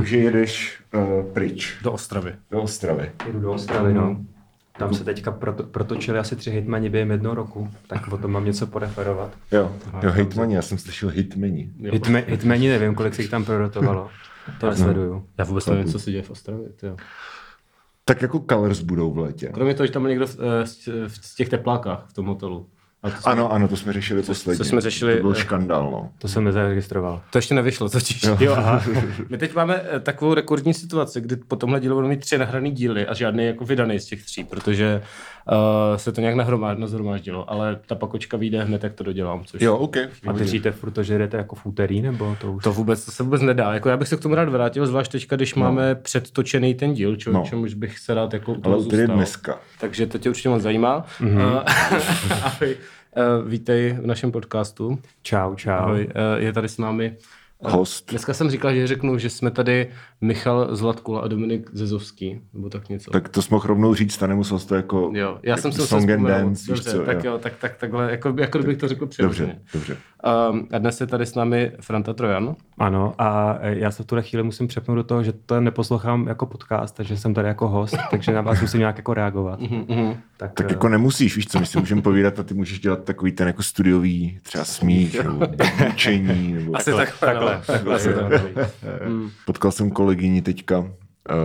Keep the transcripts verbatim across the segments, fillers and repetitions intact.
Takže jedeš uh, pryč. Do Ostravy. Do Ostravy. Jedu do Ostravy, no. Tam se teďka proto, protočili asi tři hitmani během jednoho roku, tak o tom mám něco poreferovat. Jo, jo hitmani, já jsem slyšel hitmeni. Hitme, hitmeni nevím, kolik se jich tam prorotovalo. To nesleduju. Já vůbec nevím, co se děje v Ostravě. Tyjo. Tak jako Colors budou v létě. Kromě toho, že tam byl někdo v, v těch teplákách v tom hotelu. To jsme, ano, ano, to jsme řešili posledně. Co jsme řešili, to byl škandál, no. To jsem nezaregistroval. To ještě nevyšlo, totiž. Jo. Jo, aha. My teď máme takovou rekordní situaci, kdy po tomhle dílu budeme mít tři nahraný díly a žádný jako vydaný z těch tří, protože uh, se to nějak nahromáždilo, ale ta pakočka vyjde hned, jak to dodělám. Což jo, ok. A držíte furt to, že jdete jako v úterý, nebo to už? To vůbec, to se vůbec nedá. Jako já bych se k tomu rád vrátil, zvlášť teďka, když no. máme předtočený ten díl, čo, no. čemuž bych se rád jako ale úterý dneska. Takže to tě určitě moc zajímá. Mm-hmm. Uh, ahoj. Uh, vítej v našem podcastu. Čau, čau. Ahoj, uh, je tady s námi uh, host. Dneska jsem říkal, že řeknu, že jsme tady Michal Zlatkula a Dominik Zezovský, nebo tak něco. Tak to jsme mohl rovnou říct, a nemusel jsi to jako jo, já jako jsem si song and dance, dobře, co, tak jo, jo tak, tak takhle, jako, jako kdybych to řekl přirozeně. Dobře, dobře. Um, a dnes je tady s námi Franta Trojan. Ano, a já se v tuhle chvíli musím přepnout do toho, že to neposlouchám jako podcast, takže jsem tady jako host, takže na vás musím nějak jako reagovat. Mm-hmm. Tak, tak jako nemusíš, víš co, my si můžeme povídat a ty můžeš dělat takový ten jako studiový třeba smích, nebo učení, nebo... Asi takhle, takhle, takhle, takhle, takhle, takhle. Potkal jsem kolegyni teďka uh,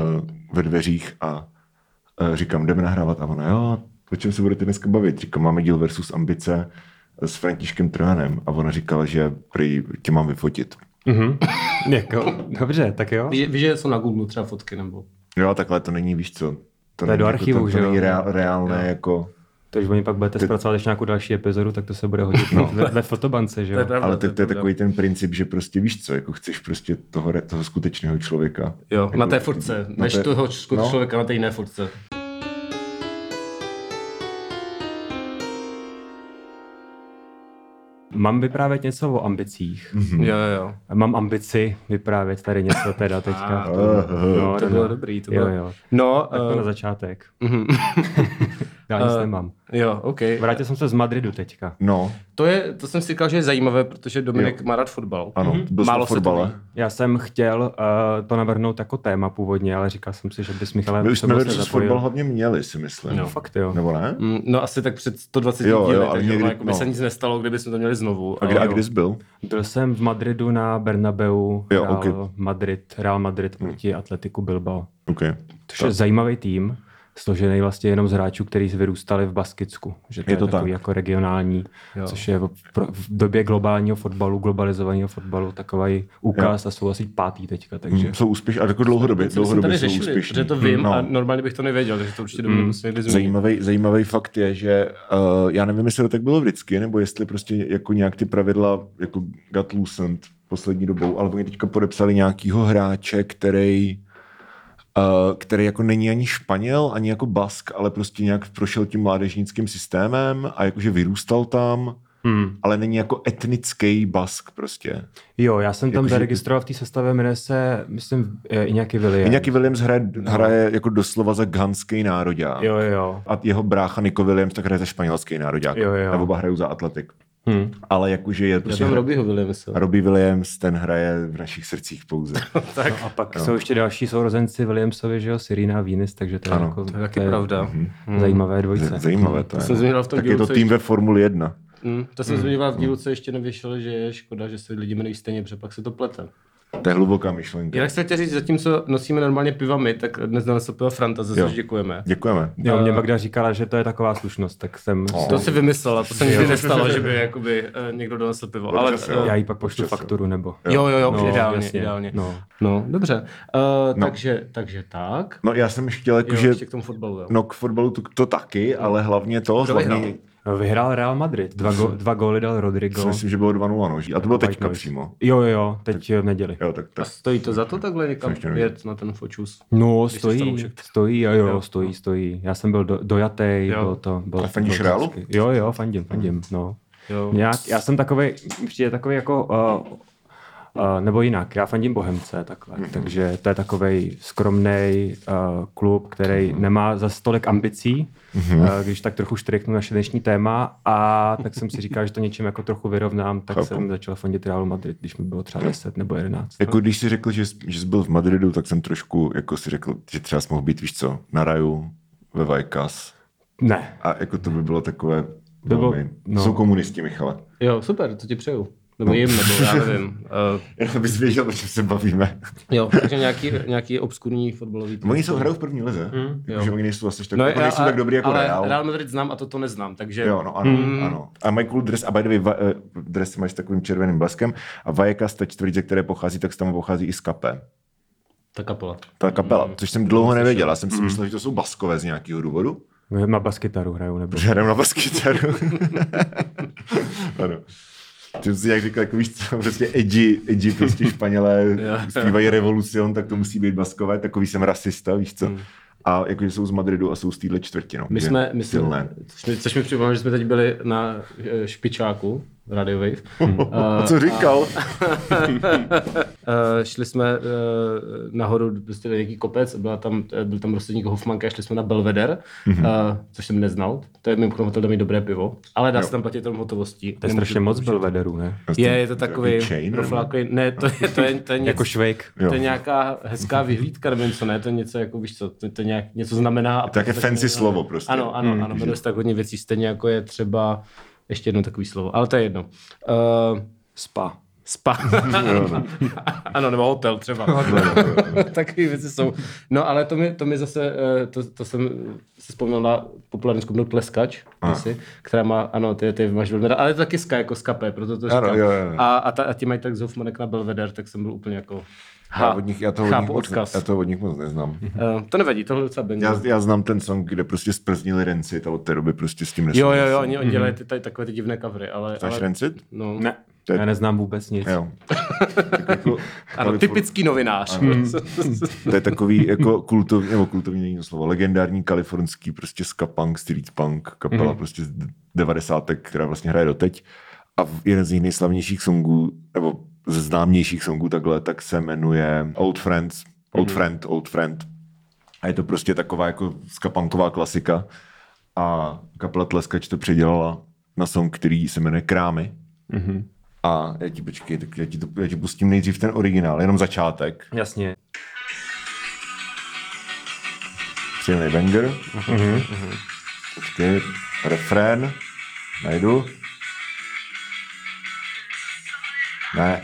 ve dveřích a uh, říkám, jdeme nahrávat a ona, jo, o čem se budete dneska bavit? Říkám, máme díl versus ambice s Františkem Trojanem a ona říkala, že prý tě mám vyfotit. Mm-hmm. jako, dobře, tak jo. Víš, ví, že jsou na Google třeba fotky, nebo? Jo, takhle to není, víš co. To, to je do archivu, jako, že to, jo? To není reál, reálné, jo. jako... To, když oni pak budete zpracovat ještě nějakou další epizodu, tak to se bude hodit no. ve, ve fotobance, že jo? Pravda, ale to, to je takový ten princip, že prostě víš co, jako chceš prostě toho, toho skutečného člověka. Jo, jako, na té fotce, než té... toho skutečného no. člověka na té jiné fotce. Mám vyprávět něco o ambicích. Mm-hmm. Jo, jo. Mám ambici vyprávět tady něco teda teďka. Ah, to, no, to bylo no. dobrý. To bylo... Jo, jo. No, tak to uh... na začátek. Mm-hmm. Já nic uh, nemám. Jo, ok. Vrátil jsem se z Madridu teďka. No. To, je, to jsem si říkal, že je zajímavé, protože Dominik jo. má rád fotbal. Ano, mm-hmm. byl málo fotbale. Já jsem chtěl uh, to navrhnout jako téma původně, ale říkal jsem si, že bys Michale... My už jsme versus fotbal hodně měli, si myslím. No, fakt jo. Nebo ne? Mm, no asi tak před sto dvaceti jo, díly, jo, takže někdy, jako by no. se nic nestalo, kdyby jsme to měli znovu. A, kdy, a kdy jsi byl? Byl jsem v Madridu na Bernabeu, jo, Real, okay. Madrid, Real Madrid proti hmm. Atletiku Bilbao. Okay. To je zajímavý tým, složený vlastně jenom z hráčů, kteří vyrůstali v Baskicku. Že to je, je to takový tak. jako regionální, jo. což je v, v době globálního fotbalu, globalizovaného fotbalu takový úkaz jo. a jsou asi pátý teďka. Takže... Hmm, jsou úspěšní, a jako dlouhodobě, dlouhodobě jsou řešili, úspěšní. Protože to vím no. a normálně bych to nevěděl, takže to určitě hmm. musím někdy zmínit. Zajímavý, zajímavý fakt je, že uh, já nevím, jestli to tak bylo vždycky, nebo jestli prostě jako nějak ty pravidla jako got loosened poslední dobou, ale oni teďka podepsali nějakýho hráče, který Uh, který jako není ani Španěl, ani jako Bask, ale prostě nějak prošel tím mládežnickým systémem a jakože vyrůstal tam, hmm. ale není jako etnický Bask prostě. Jo, já jsem tam jako, zaregistroval v té sestavě, jmenuje se, myslím, Iñaki Williams. Iñaki Williams hraje, hraje jako doslova za ghanský nároďák. Jo, jo. A jeho brácha Nico Williams tak hraje za španělský nároďák. Jo, jo. A oba hrajou za Atletik. Hmm. Ale jakože je prostě... Já Robbieho Williamsa. Robbie Williams, ten hraje v našich srdcích pouze. tak. No a pak no. jsou ještě další sourozenci Williamsovi, že jo, Serena a Venus, takže to je, jako, to je taky pravda. Mm-hmm. Zajímavé dvojice. Zajímavé to, to je. V tom tak je to tým ještě... ve Formuli jedna. Mm, to jsem mm. zmiňoval v dílu, co ještě nevyšel, že je škoda, že se lidi jmenují stejně, protože pak se to plete. To je hluboká myšlenka. Jinak se chtěl říct, zatímco nosíme normálně piva my, tak dnes nanesl piva Franta, za což děkujeme. Děkujeme. Jo, mě Magda říkala, že to je taková slušnost, tak jsem... Oh. To si vymyslel, to se nikdy nestalo, že by jakoby, uh, někdo donesl pivo. Ale, uh, já jí pak pošlu fakturu, nebo... Jo, jo, jo, no, ideálně, jasně. ideálně. No, no dobře. Uh, no. Takže, takže tak. No já jsem ještě chtěl, jako, jo, že... ještě k tomu fotbalu, jo. No k fotbalu to, to taky, no. ale hlavně to... Hlavně... Vyhrál Real Madrid, dva, go, dva góly dal Rodrigo. Myslím, že bylo dva nula, no. A to bylo teďka přímo. Jo, jo, teď v neděli. Jo, tak, tak. A stojí to za to takhle někam jet na ten fočus? No, stojí, stojí, jo, jo, stojí, stojí. Já jsem byl do, dojatej, jo. bylo to... Bylo, a fandíš Realu? Jo, jo, fandím, fandím, no. Jo. Nějak, já jsem takovej, přijde takový jako... Uh, Uh, nebo jinak, já fandím Bohemce, takhle. Mm-hmm. Takže to je takovej skromnej uh, klub, který mm-hmm. nemá za tolik ambicí, mm-hmm. uh, když tak trochu štryknu naše dnešní téma, a tak jsem si říkal, že to něčím jako trochu vyrovnám, tak Chápu. jsem začal fandit Realu Madrid, když mi bylo třeba deset nebo jedenáct. Jako když jsi řekl, že jsi, že jsi byl v Madridu, tak jsem trošku jako si řekl, že třeba jsi mohl být, víš co, na Raju, ve Vallecas. Ne. A jako to by bylo takové, by bylo, velmi, no. Jsou komunisti, Michale. Jo, super, to ti přeju. Nebo jim, nebo já nevím. Uh, Jenom bys věděl, o čem se bavíme. Jo, takže nějaký, nějaký obskurní fotbalový. Oni jsou hrajou v první lize, mm, takže oni nejsou asi tak, no, jako já, nejsou tak dobrý jako ale Real. Real Madrid znám a toto neznám, takže... Jo, no ano, mm. ano. A mají cool dres, a by the way, uh, dres máš s takovým červeným bleskem, a Vallecas, ta čtvrť, ze které pochází, tak z tam pochází i z Capé. Ta kapela. Ta kapela, mm. což jsem dlouho nevěděl. Já jsem si mm. myslel, že to jsou Baskové z nějakého důvodu. Na baskytaru hrajou, nebo? Hrajou na baskytaru. Ano. Ty jsi jak říkal, jako víš co, prostě edgy, edgy prostě Španělé zpívají Revolucion, tak to musí být Baskové, takový jsem rasista, víš co. Hmm. A jakože jsou z Madridu a jsou z téhle čtvrti, no. My jsme, my jsme což, mi, což mi připomíná, že jsme teď byli na špičáku Radio Wave. Hmm. Uh, a co říkal? uh, šli jsme uh, nahoru prostě nějaký kopec, byla tam, byl tam prostředník Hofmanka, a šli jsme na Belvedere, mm-hmm. uh, což jsem neznal. To je mimochodem hotel, dá mít dobré pivo, ale dá jo. se tam platit jenom hotovostí. To je strašně moc Belvederů, ne? Je, je to takový profilákový, ne, to je, to je, to je něco, jako Švejk. To je nějaká hezká vyhlídka, nevím co, ne, to je něco jako, víš co, to, to nějak, něco znamená. To je také fancy něco, slovo prostě. Ano, ano, hmm, ano, jmenuje se tak hodně věcí, stejně jako je třeba ještě jedno takový slovo, ale to je jedno. Uh, Spa. Spa. Ano, nebo hotel třeba. Takové věci jsou. No, ale to mi, to mi zase, to, to jsem si vzpomněl na populární skupinu Tleskač, asi, která má, ano, ty, ty máš velmi, ale je to taky ska, jako skapé, proto to říkám. Ano, jo, jo. A, a, ta, a ti mají tak z Hofmanek na Belvedere, tak jsem byl úplně jako... Ha, já, od nich, já, toho od nich moc, já toho od nich moc neznám. Uh, to nevadí, tohle docela banger. Já, já znám ten song, kde prostě sprznili Rancid a od té doby prostě s tím nesmím. Jo, jo, jo, oni, oni dělají ty, tady, takové ty divné covery, ale... Znáš ale... Rancid? No. Ne, je... já neznám vůbec nic. Jo. jako, ano, typický novinář. Mm. To je takový jako kultovní, nebo kultovní není to slovo, legendární kalifornský prostě ska punk, street punk kapela mm. prostě z devadesátek, která vlastně hraje doteď. A jeden z jejich nejslavnějších songů, nebo ze známějších songů takhle, tak se jmenuje Old Friends, Old mm. Friend, Old Friend. A je to prostě taková jako skapunková klasika. A kapela Tleskač to předělala na song, který se jmenuje Krámy. Mm-hmm. A já ti počkej, tak já ti, to, já ti pustím nejdřív ten originál, jenom začátek. Jasně. Příjemný banger. Mm-hmm. Počkej, refrén. Najdu. Ne.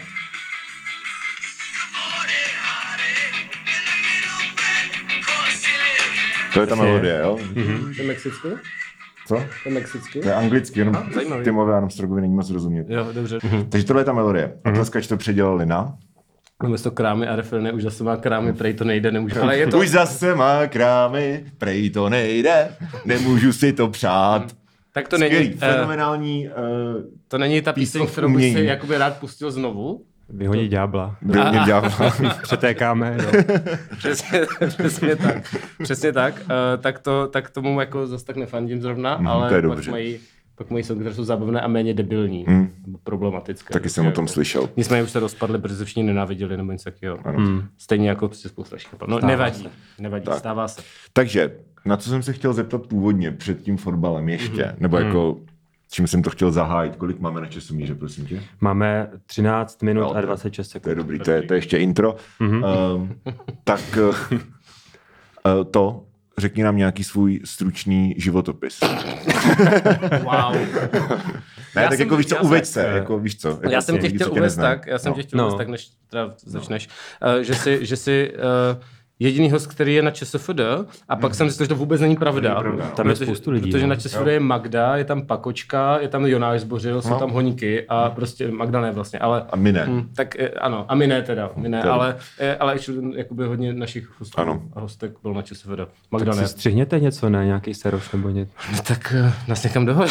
To je ta melodie, jo? Mm-hmm. To je mexický? Co? To je mexický? To je anglicky, jenom Timovi Armstrongovi není moc rozumět. Jo, dobře. Mm-hmm. Takže tohle je ta melodie. A mm-hmm. Tleskač to předělali na? No, to krámy a refrény, už zase má krámy, prej to nejde, nemůžu. Ale je to... Už zase má krámy, prej to nejde, nemůžu si to přát. Tak to Skvělý, není... fenomenální... Uh, to není ta píseň, kterou bych si jakoby rád pustil znovu? Vyhodit ďábla. Vyhodit ďábla. Přetékáme. přesně, přesně tak. Přesně tak. Uh, tak, to, tak tomu jako zase tak nefandím zrovna, mm, ale pak mají, pak mají songy, které jsou zábavné a méně debilní. Mm. Problematické. Taky jsem o tom slyšel. Nicméně už se rozpadli, protože se všichni nenáviděli nebo něco takového. Mm. Stejně jako prostě spousta škapel. No, nevadí, se. nevadí, tak. Stává se. Takže, na co jsem se chtěl zeptat původně před tím fotbalem ještě, mm. nebo mm. jako... Čím jsem to chtěl zahájit? Kolik máme na časomíře, prosím tě? Máme třináct minut no, a dvacet šest sekund. To je dobrý, to je, to je ještě intro. Mm-hmm. Um, tak uh, to, řekni nám nějaký svůj stručný životopis. Wow. Ne, já tak jako víš co, uveď se, jako víš co. Jako já jsem tě chtěl uvést tak, já jsem no. tě chtěl no. uvést tak, než teda začneš, no. uh, že si, že si uh, jediný host, který je na ČSFD, a pak hmm. jsem zjistil, že to vůbec není pravda. Není pravda. Tam je spoustu lidí. Protože na ČSFD je Magda, je tam Pakočka, je tam Jonáš Zbořil, jsou no. tam Honíky a prostě Magda ne vlastně, ale... A my ne. Hm, tak ano, a my ne teda, my ne, ale, ale jakoby hodně našich hostů ano. a hostek bylo na ČSFD. Magda tak ne. si střihněte něco na nějaký seroš nebo něco. No, tak uh, nás někam dohoď.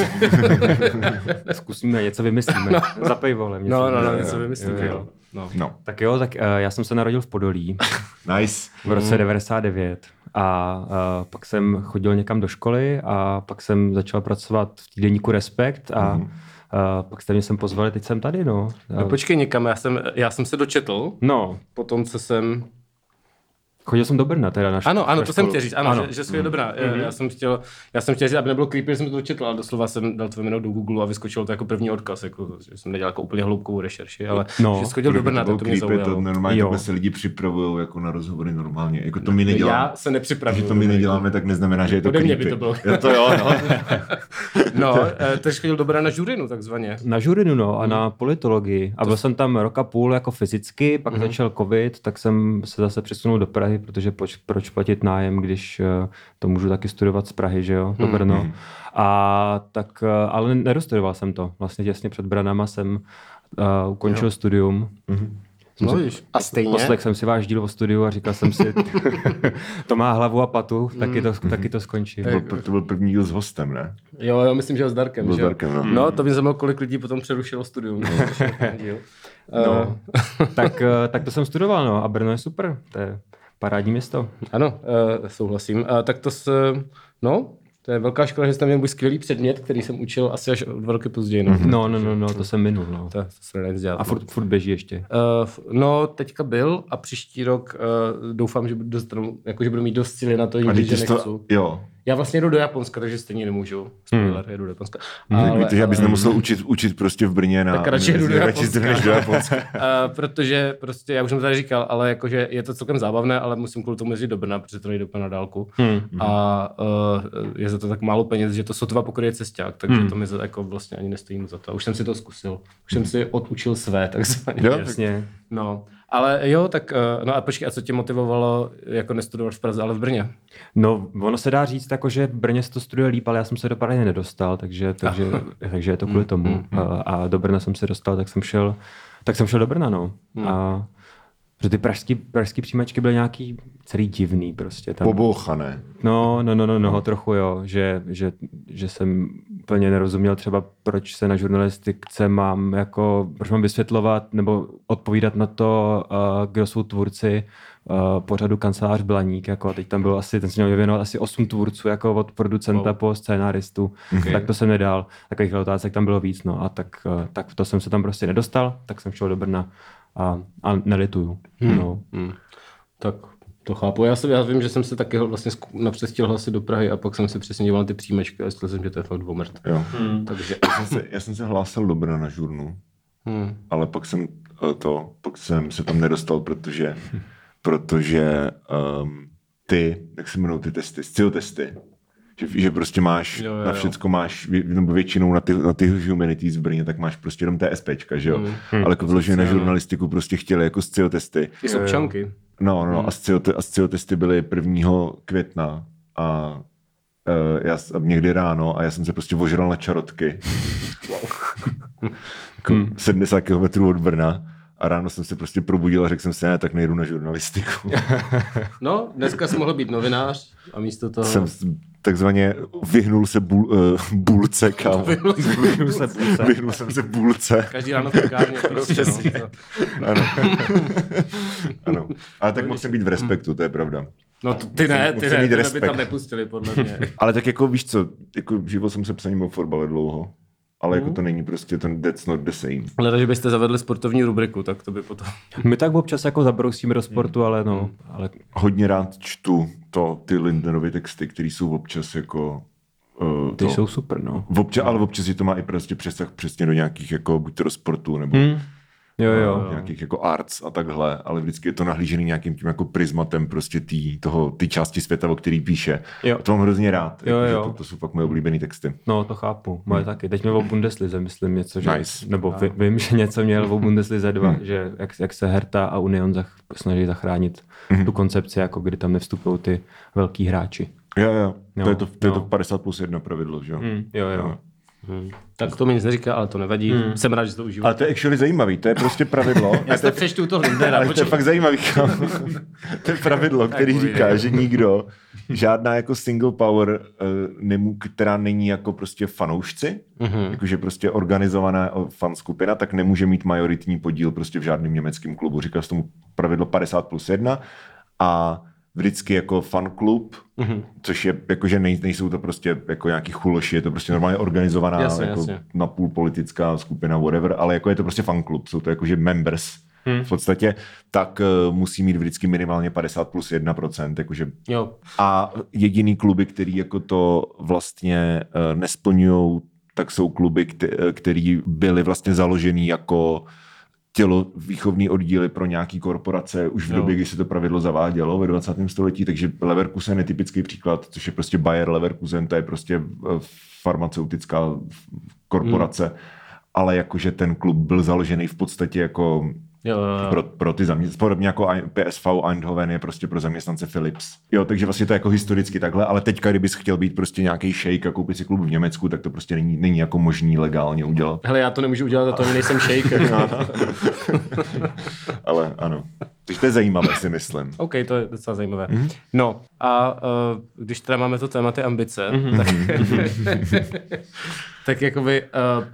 Zkusíme, něco vymyslíme. No. Za pejvolem. No, no, no, něco vymyslíme, jo. No. no. Tak jo, tak uh, já jsem se narodil v Podolí. Nice. V roce devadesát devět. A uh, pak jsem chodil někam do školy a pak jsem začal pracovat v týdeníku Respekt a mm. uh, pak jste mě sem pozvali, teď jsem tady, no. No, počkej někam, já jsem, já jsem se dočetl, No. po tom, co jsem... Chodil jsem do Brna teda na školu. Ano, ano, to školu. jsem chtěl říct, ano, ano. že, že jsi mm. dobrá. Mm-hmm. Já, jsem chtěl, já jsem chtěl říct, aby nebylo creepy, že jsem to dočetl, ale doslova jsem dal tvoje jméno do Google a vyskočilo to jako první odkaz, jako, že jsem nedělal jako úplně hloubkovou rešerši, ale no, že jsi chodil do Brna, tak to mě zaujalo. To normálně takhle se lidi připravují jako na rozhovory normálně, jako to my neděláme. Já se nepřipravuju. Že to my neděláme, tak neznamená, že je to Ode mě creepy. by to bylo. Jo, to jo, no. No, ty jsi chodil do Brna na žurinu takzvaně. Na žurinu, no, a na politologii. A byl jsem tam rok a půl jako fyzicky, pak mm. začal covid, tak jsem se zase přesunul do Prahy, protože poč, proč platit nájem, když uh, to můžu taky studovat z Prahy, že jo, do Brno. Mm. A tak, uh, ale nedostudoval jsem to. Vlastně těsně před Branama jsem uh, ukončil jo. studium. Mm. No, si, a stejně? Poslech jsem si váš díl o studiu a říkal jsem si, to má hlavu a patu, taky to, mm. taky to skončí. To byl, to byl první díl s hostem, ne? Jo, jo, myslím, že s Darkem. Byl že? S Darkem, no. no, to by zajímalo, kolik lidí potom přerušilo studium. No, tak, tak to jsem studoval, no, a Brno je super, to je parádní město. Ano, uh, souhlasím. Uh, tak to s, no, to je velká škoda, že jsi tam měl můj skvělý předmět, který jsem učil asi až dva roky později. No, no, no, no, no to jsem minul. No. To, to se nedá nic dělat. A furt, furt běží ještě? Uh, no, teďka byl a příští rok uh, doufám, že budu, dostanu, jako, že budu mít dost síly na to, že nechci. To, jo. Já vlastně jdu do Japonska, takže stejně nemůžu. Spoiler, hmm. jedu do Japonska. Ale, Víte, že abys ale... nemusel učit, učit prostě v Brně na... Tak radši jedu do Japonska. Než do Japonska. uh, protože prostě, já už jsem to tady říkal, ale jakože je to celkem zábavné, ale musím kvůli tomu jezdit do Brna, protože to nejde úplně na dálku. Hmm. A uh, je za to tak málo peněz, že to sotva pokryje cesták, takže hmm. to mi za, jako vlastně ani nestojí za to. Už jsem si to zkusil. Už jsem si odučil své, takzvaně. Jo, jasně. No. Ale jo, tak no a počkej, a co tě motivovalo jako nestudovat v Praze, ale v Brně? No, ono se dá říct jako, že v Brně se to studuje líp, ale já jsem se do Prahy nedostal, takže, takže, takže je to kvůli tomu. Mm, mm, a, a do Brna jsem se dostal, tak jsem šel, tak jsem šel do Brna, no. Mm. A protože ty pražský, pražský přijímačky byly nějaký celý divný prostě. Tam. Pobouchané. No, no, no, no, no, trochu jo, že, že, že jsem úplně nerozuměl třeba, proč se na žurnalistice mám jako, proč mám vysvětlovat nebo odpovídat na to, uh, kdo jsou tvůrci uh, pořadu Kancelář Blaník, jako a teď tam bylo asi, ten se měl věnovat asi osm tvůrců, jako od producenta oh. po scénáristu, okay. tak to jsem nedal, takových otázek tam bylo víc, no a tak, uh, tak to jsem se tam prostě nedostal, tak jsem šel do Brna. A, a nelituju. Hmm. No. Hmm. Tak to chápu. Já, se, já vím, že jsem se taky vlastně napřed chtěl hlasit do Prahy a pak jsem si přesně díval na ty příjmečky a zjistil jsem, že to je fakt dvomrt. Jo. Hmm. Takže já jsem, se, já jsem se hlásil do Brna na žurnu, hmm. ale pak jsem to, pak jsem se tam nedostal, protože, protože um, ty, jak se jmenují ty testy, scio testy, že, že prostě máš, jo, jo, na všecko máš, nebo většinou na ty, na ty humanities v Brně, tak máš prostě jenom TSPčka, že jo? Hmm. Ale jako vyloženě na žurnalistiku prostě chtěli jako scio testy. Ty jsou občanky. No, no, hmm. a scio, a scio testy byly prvního května a uh, já někdy ráno a já jsem se prostě ožral na čarotky. jako hmm. sedmdesát kilometrů od Brna. A ráno jsem se prostě probudil a řekl jsem si, ne, tak nejdu na žurnalistiku. No, dneska jsem mohl být novinář a místo toho... Jsem takzvaně vyhnul se bul, uh, bulce, kámo. Vyhnul, vyhnul, se bulce. Vyhnul jsem se bulce. Každý ráno v pekárně. Prostě, no. Ano. ano. Ale tak mohl jsem být v respektu, to je pravda. No to, ty ne, ty ne, ty by tam nepustili, podle mě. Ale tak jako víš co, jako živil jsem se psaním o fotbale dlouho. Ale jako to není prostě ten that's not the same. Ale takže byste zavedli sportovní rubriku, tak to by potom... My tak občas jako zabrousíme do sportu, ale no... Ale... Hodně rád čtu to, ty Lindnerovy texty, které jsou občas jako... Uh, ty to, jsou super, no. Občas, ale občas je to má i prostě přesah přesně do nějakých jako buď to do sportu, nebo hmm. jo, jo. Uh, nějakých jako arts a takhle, ale vždycky je to nahlížený nějakým tím jako prismatem prostě tý, toho, ty části světa, o který píše. Jo. A to mám hrozně rád, jo, jako, jo. To, to jsou fakt moje oblíbený texty. No, to chápu, moje hmm. taky. Teď měl o Bundeslize, myslím něco, že... Nice. Nebo vím, vím, že něco měl o Bundeslize dva, hmm. že jak, jak se Hertha a Union zach, snaží zachránit hmm. tu koncepci, jako kdy tam nevstupují ty velký hráči. Jo, jo, jo. To je to, to, je to padesát plus jedna pravidlo, že jo? Hmm. Jo, jo. jo. Hmm. Tak to mi nic neříká, ale to nevadí. Hmm. Jsem rád, že to užívám. Ale to je actually zajímavý, to je prostě pravidlo. Já to přečtu to Lindnera. Ale to je fakt zajímavý. To je pravidlo, který říká, že nikdo, žádná jako single power, nemů, která není jako prostě fanoušci, mm-hmm. jakože prostě organizovaná fanskupina, tak nemůže mít majoritní podíl prostě v žádném německém klubu. Říká se tomu pravidlo padesát plus jedna a vždycky jako fanklub, mm-hmm. což je jako, že nej, nejsou to prostě jako nějaký chuloši, je to prostě normálně organizovaná, jasně, jako jasně. napůl politická skupina, whatever, ale jako je to prostě fanklub, jsou to jakože members hmm. v podstatě, tak uh, musí mít vždycky minimálně padesát plus jedna procent, jakože jo. A jediný kluby, který jako to vlastně uh, nesplňují, tak jsou kluby, který byly vlastně založený jako tělovýchovný oddíly pro nějaký korporace už v jo. době, kdy se to pravidlo zavádělo ve dvacátém století, takže Leverkusen je typický příklad, což je prostě Bayer Leverkusen, to je prostě farmaceutická korporace, hmm. ale jakože ten klub byl založený v podstatě jako Jo, jo, jo. Pro, pro ty zaměstnance, podobně jako P S V Eindhoven je prostě pro zaměstnance Philips. Jo, takže vlastně to je jako historicky takhle, ale teďka, kdybys chtěl být prostě nějaký šejk a koupit si klub v Německu, tak to prostě není, není jako možný legálně udělat. Hele, já to nemůžu udělat, a to ani nejsem šejk. Ale ano. Takže to je zajímavé, si myslím. OK, to je docela zajímavé. Mm-hmm. No a uh, když teda máme to téma ty ambice, mm-hmm. tak, tak jakoby... Uh,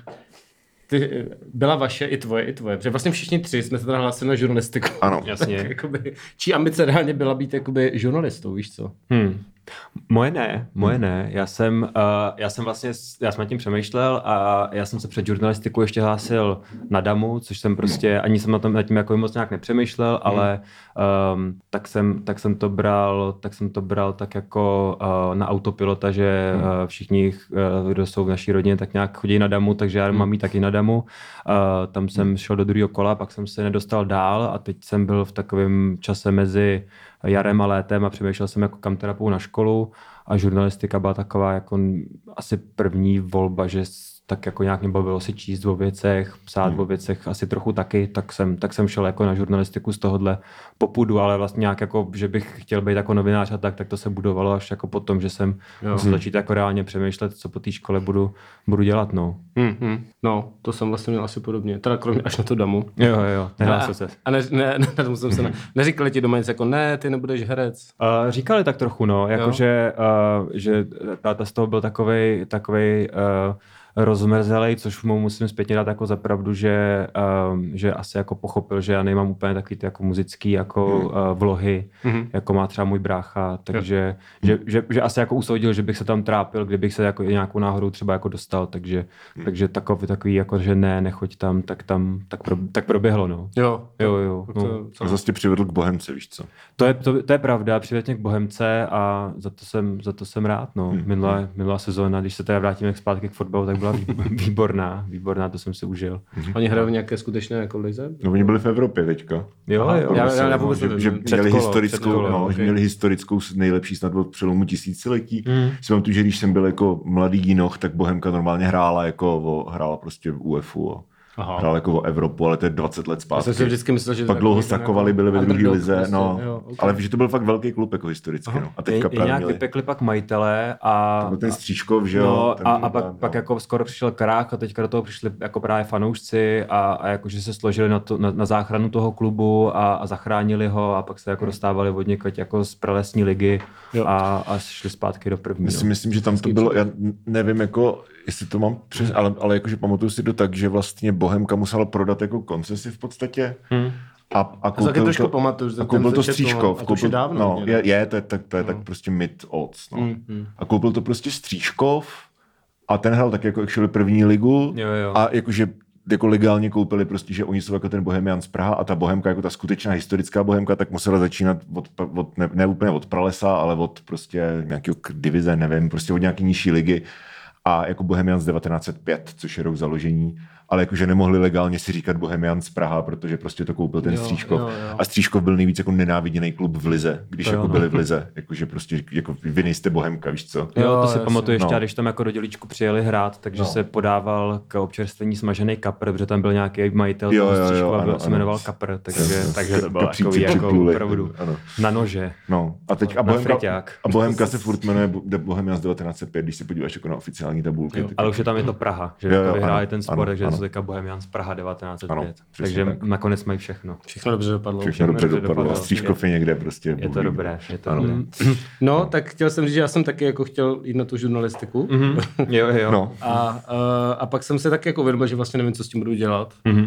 Ty, byla vaše i tvoje, i tvoje. Protože vlastně všichni tři jsme se teda hlásili na žurnalistiku. Ano. Jasně. Tak, jakoby, čí ambice reálně byla být jakoby žurnalistou, víš co? Hmm. Moje ne, moje hmm. ne. Já jsem, uh, já jsem vlastně, já jsem nad tím přemýšlel a já jsem se před žurnalistiku ještě hlásil na DAMu, což jsem prostě, ani jsem na tom nad tím jako moc nějak nepřemýšlel, hmm. ale um, tak, jsem, tak jsem to bral, tak jsem to bral tak jako uh, na autopilota, že hmm. uh, všichni, uh, kdo jsou v naší rodině, tak nějak chodí na DAMu, takže já hmm. mám jít taky na DAMu. Uh, tam jsem hmm. šel do druhého kola, pak jsem se nedostal dál a teď jsem byl v takovém čase mezi jarem a létem a přemýšlel jsem, jako kam teda půjdu na školu a žurnalistika byla taková jako asi první volba, že tak jako nějak mě bavilo si číst o věcech, psát hmm. o věcech asi trochu taky, tak jsem, tak jsem šel jako na žurnalistiku z tohohle popudu, ale vlastně nějak jako, že bych chtěl být jako novinář a tak, tak to se budovalo až jako potom, že jsem musel začít jako reálně přemýšlet, co po té škole budu, budu dělat, no. Hmm, hmm. No, to jsem vlastně měl asi podobně, teda kromě až na to DAMu. Jo, jo, nehlásil se. A ne, ne, ne, ne, jsem se ne, neříkali ti doma nic jako, ne, ty nebudeš herec. Uh, říkali tak trochu, no, jakože, uh, že táta z toho byl takovej, takovej uh, rozmrzelej, což mu musím zpětně dát jako za pravdu, že, um, že asi jako pochopil, že já nemám úplně takový ty jako muzický jako hmm. uh, vlohy, hmm. jako má třeba můj brácha, takže hmm. že, že, že asi jako usoudil, že bych se tam trápil, kdybych se jako nějakou náhodou třeba jako dostal, takže, hmm. takže takový, takový jako, že ne, nechoď tam, tak tam, tak, pro, tak proběhlo, no. Jo, jo, jo. No. To, zase tě přivedl k Bohemce, víš co? To je, to, to je pravda, přivedl mě k Bohemce a za to jsem, za to jsem rád, no. Hmm. Minulá, minulá sezóna, když se teda vrátíme zpátky k fotbalu, tak byla výborná, výborná, to jsem si užil. Mm-hmm. Oni hrají v nějaké skutečné jako lize? No oni byli v Evropě teďka. Jo, Aha, jo. Já, já, já vůbec že, že měli kolo, historickou, kolo, no, okay. že měli historickou nejlepší snad od přelomu tisíciletí. Mm. Si mám tu, že když jsem byl jako mladý jinoch, tak Bohemka normálně hrála jako o, hrála prostě v U E F U. Aha. Hrál jako o Evropu, ale to je dvacet let zpátky. Já jsem si vždycky myslel, že pak dlouho sakovali, byli ve druhé lize, prostě, no. Jo, okay. Ale že to byl fakt velký klub jako historicky, no. A teďka je, je nějak měli... vypekli pak majitele a... To byl ten Stříškov, že jo. No, ten a, a pak, no. pak jako skoro přišel krách a teďka do toho přišli jako právě fanoušci a, a jakože se složili na, to, na, na záchranu toho klubu a, a zachránili ho a pak se jako dostávali od někud jako z pralesní ligy a, a šli zpátky do první. Myslím, no. myslím, že tam to bylo, já nevím jako, jestli to mám přes, ale, ale jakože pamatuju si to tak, že vlastně Bohemka musela prodat jako koncesi v podstatě. Hmm. A, a koupil to, pamatuju, a koupil to Stříškov. A to už je dávno. No, je, je, to je, tak, to je no. tak prostě mid-odds. No. Hmm, hmm. A koupil to prostě Stříškov a ten hrál tak jako actually první ligu jo, jo. a jakože jako legálně koupili prostě, že oni jsou jako ten Bohemian z Praha a ta Bohemka, jako ta skutečná historická Bohemka, tak musela začínat od, od ne, ne úplně od pralesa, ale od prostě nějakého divize, nevím, prostě od nějaký nižší ligy. A jako Bohemians devatenáct set pět, což je rok založení, ale jakože nemohli legálně si říkat Bohemians z Praha, protože prostě to koupil ten jo, Stříškov. Jo, jo. A Stříškov byl nejvíc jako nenáviděný klub v lize, když to jako jo, byli no. v lize, jakože prostě jako vy nejste Bohemka, víš co? Jo, to si pamatuju ještě, no. když tam jako do dělíčku přijeli hrát, takže no. se podával k občerstvení smažený kapr, protože tam byl nějaký majitel jo, toho Stříškova, byl, se jmenoval Kapr, takže, takže to bylo takový jako opravdu na nože. No. A teď a Bohemka, a Bohemka se furt jmenuje Bohemians devatenáct set pět, když se podíváš jako na oficiální tabulky. Ale už je tam je to Praha, že vyhráli ten sport, takže to je Bohemians Praha devatenáct set pět. Ano, takže tak. Nakonec mají všechno. Všechno dobře dopadlo. Všechno dobře dopadlo. Stříškov je někde prostě. Je to dobré. Je to dobré. No, tak chtěl jsem říct, že já jsem taky jako chtěl jít na tu žurnalistiku. Mm-hmm. Jo, jo. No. A, a, a pak jsem se taky jako uvědomil, že vlastně nevím, co s tím budu dělat. Mm-hmm.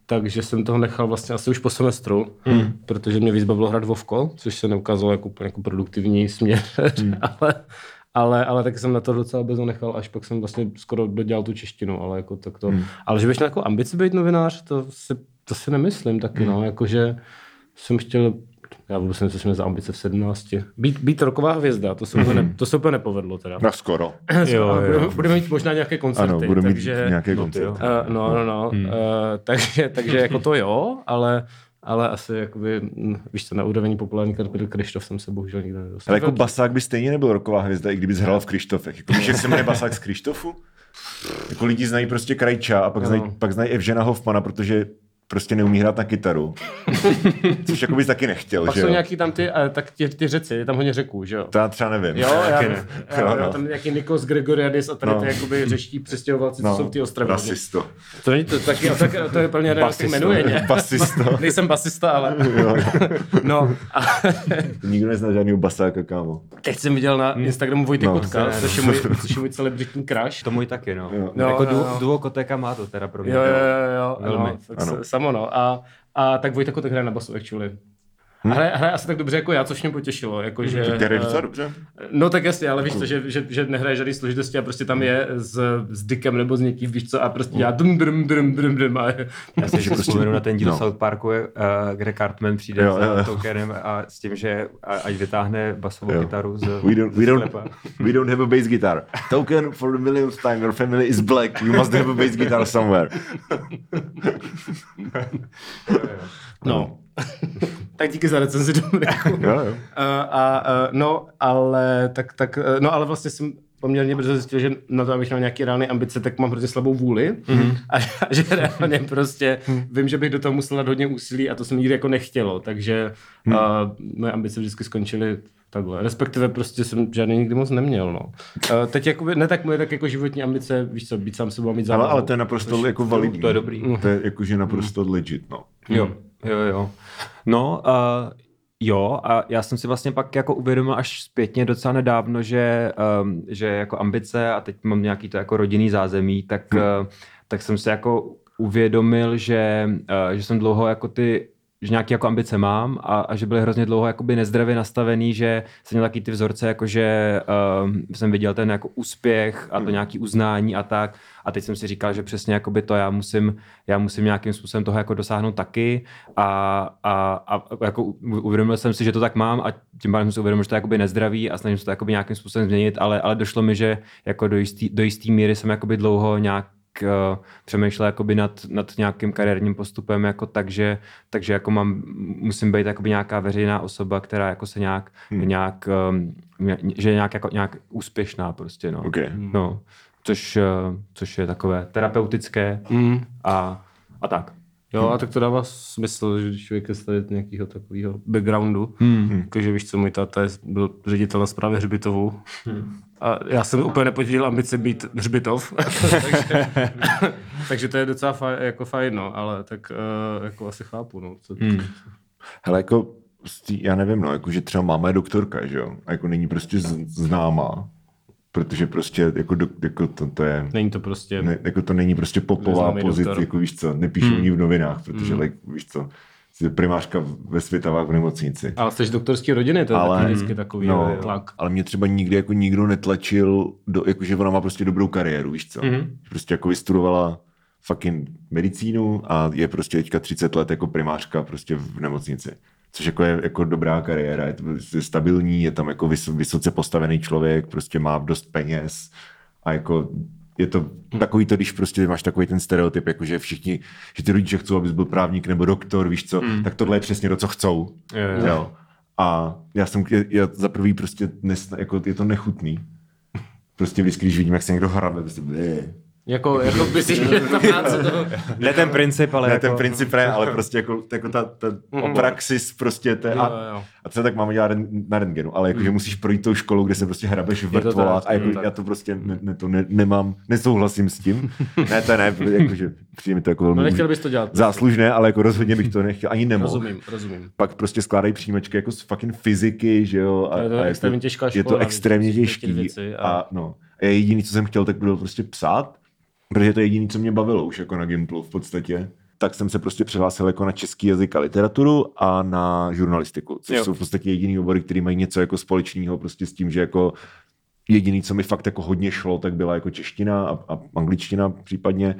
takže jsem toho nechal vlastně asi už po semestru, hmm. protože mě víc bavilo hrát Vovko, což se neukázalo jako úplně jako produktivní směr, hmm. ale, ale, ale taky jsem na to docela bezno nechal, až pak jsem vlastně skoro dodělal tu češtinu, ale jako tak to, hmm. ale že bych měl jako ambici být novinář, to si, to si nemyslím taky, hmm. no, jakože jsem chtěl, já vůbec nevím, co jsme za ambice v sedmnácti. Být, být roková hvězda, to se, mm-hmm. ne, to se úplně nepovedlo teda. No skoro. jo, jo. Budeme, budeme mít možná nějaké koncerty. Ano, budeme takže, mít nějaké koncerty. Uh, no, no, no. Hmm. Uh, takže, takže jako to jo, ale, ale asi jakoby, víš co, na úroveň populární kapely Kryštof jsem se bohužel nikdo nedostal. Ale jako Basák by stejně nebyl roková hvězda, i kdyby hrál v Kryštofech. Jako víš, jak se jmenuje Basák z Kryštofu? Jako lidi znají prostě Krajča a pak, no. znají, pak znají Evžena Hoffmana, protože prostě neumí hrát na kytaru. Což jako bys taky nechtěl, pak že jo? Pak jsou nějaký tam ty, tak ty, ty řeci, je tam hodně řeků, že jo? To já třeba nevím. Jo, já, ne. já, já, no. Tam nějaký Nikos Gregoriadis a tady no. ty jakoby řečtí přestěhovalci, no. co jsou ty ostrovy. Rasisto. To není to taky, tak, to je plně nějaký jmenuje. Basisto. Nejsem basista, ale... no. A... Nikdo nezná žádnýho basáka, kámo. Teď jsem viděl na Instagramu Vojty no. Kotka, což je můj, což je můj celebritní crush. To můj taky, no. Jo. no jako no, duo, no. duo Kotéka má to teda pro mě. Jo, jo, jo, jo. Velmi. No, samo, no. A, a tak Vojta Kotek hraje na basu, actually. Hmm. Hraje, hraje asi tak dobře jako já, což mě potěšilo. Jako, že, to hraje docela dobře. No tak jasně, ale víš to, že, že, že nehraje žádný složitosti a prostě tam je s, s Dickem nebo s někým, víš co, a prostě dělá dum dum dum dum dum a já si že prostě vzpomenu na ten díl no. South Parku, uh, kde Cartman přijde jo, za jo. Tokenem a s tím, že ať vytáhne basovou jo. kytaru z we don't, we, don't, we don't have a bass guitar. Token for the millionth time, your family is black. You must have a bass guitar somewhere. no. Tak díky za recenzi, Dominiku. jo, jo. A, a, no, ale tak, tak, no, ale vlastně jsem poměrně brzo zjistil, že na to, abych měl nějaký reálný ambice, tak mám hrozně slabou vůli mm-hmm. a, a že reálně prostě vím, že bych do toho musel dát hodně úsilí a to jsem nikdy jako nechtělo, takže mm. uh, moje ambice vždycky skončily takhle. Respektive prostě jsem žádný nikdy moc neměl, no. Uh, teď jako, ne tak moje tak jako životní ambice, víš co, být sám sebou a mít zábavu. Ale, ale to je naprosto což, jako validní. To je dobrý. To je jakože naprosto mm. legit, no. Jo, jo, jo. No, uh, jo, a já jsem si vlastně pak jako uvědomil až zpětně docela nedávno, že, um, že jako ambice a teď mám nějaký to jako rodinný zázemí, tak, hmm. uh, tak jsem si jako uvědomil, že, uh, že jsem dlouho jako ty že nějaké jako ambice mám a, a že byly hrozně dlouho jakoby nezdravě nastavený, že jsem měl taky ty vzorce, jako že uh, jsem viděl ten jako úspěch a to nějaký uznání a tak. A teď jsem si říkal, že přesně jakoby to já musím, já musím nějakým způsobem toho jako dosáhnout taky a, a, a jako uvědomil jsem si, že to tak mám a tím pádem jsem si uvědomil, že to je jakoby nezdravý a snažím se to jakoby nějakým způsobem změnit, ale, ale došlo mi, že jako do jistý, do jistý míry jsem jakoby dlouho nějak Uh, přemýšlel jakoby nad, nad nějakým kariérním postupem, jako takže, takže jako mám, musím být jakoby nějaká veřejná osoba, která jako se nějak, hmm. nějak um, že je nějak, jako, nějak úspěšná prostě, no. Okay. no což, uh, což je takové terapeutické hmm. a, a tak. Jo, a tak to dává smysl, že člověk je stavět nějakého takového backgroundu. Hmm. Takže víš co, můj táta byl ředitel na správě hřbitovou. Hmm. A já jsem úplně nepotěšil ambice být hřbitov. takže, takže to je docela faj, jako fajn, no, ale tak uh, jako asi chápu, no. Co hmm. Hele, jako, já nevím, no, jako, že třeba máma je doktorka, že jo, a jako není prostě známá. Protože prostě jako, do, jako to, to je... Není to prostě... Ne, jako to není prostě popová pozice, jako víš co, nepíšou hmm. ní v novinách, protože hmm. like, víš co, jsi primářka ve Světavách v nemocnici. Ale jsi doktorský rodiny, to je ale, taky vždycky takový no, tlak. Ale mě třeba nikdy jako nikdo netlačil, do, jakože ona má prostě dobrou kariéru, víš co. Hmm. Prostě jako vystudovala fucking medicínu a je prostě teďka třicet let jako primářka prostě v nemocnici. Což jako je jako dobrá kariéra, je to je stabilní, je tam jako vys, vysoce postavený člověk, prostě má dost peněz a jako je to takový to, když prostě máš takový ten stereotyp, jako že všichni, že ty rodiče chcou, abys byl právník nebo doktor, víš co, mm. tak tohle je přesně to, co chcou. Je, je. Jo. A já jsem, já za prvý prostě, nes, jako je to nechutný. Prostě vždycky, když vidím, jak se někdo hrabe, prostě blé. Jako, jako by si ta práce toho... Ne ten princip, ale ne jako... ten princip ne, ale prostě jako, jako ta, ta mm. praxis prostě, to je, a, a to tak máme dělat na rentgenu, ale jako, mm. že musíš projít tou školou, kde se prostě hrabeš v vrtvolách a jako, mm, já to prostě ne, ne, to ne, nemám, nesouhlasím s tím. Ne, to ne, jako, že přijde mi to jako velmi no nechtěl bys to dělat. Záslužné, ale jako rozhodně bych to nechtěl, ani nemohl. Rozumím, rozumím. Pak prostě skládají příjmečky jako z fucking fyziky, že jo. A, je to a extrémně jako, těžká škola. Je to extrémně těžký a, a no. A jediný, co jsem chtěl, tak bylo prostě psát. Protože to je jediné, co mě bavilo už jako na Gimplu v podstatě. tak jsem se prostě přihlásil jako na český jazyk a literaturu a na žurnalistiku, což jo. jsou v podstatě jediný obory, který mají něco jako společného prostě s tím, že jako jediný, co mi fakt jako hodně šlo, tak byla jako čeština a, a angličtina případně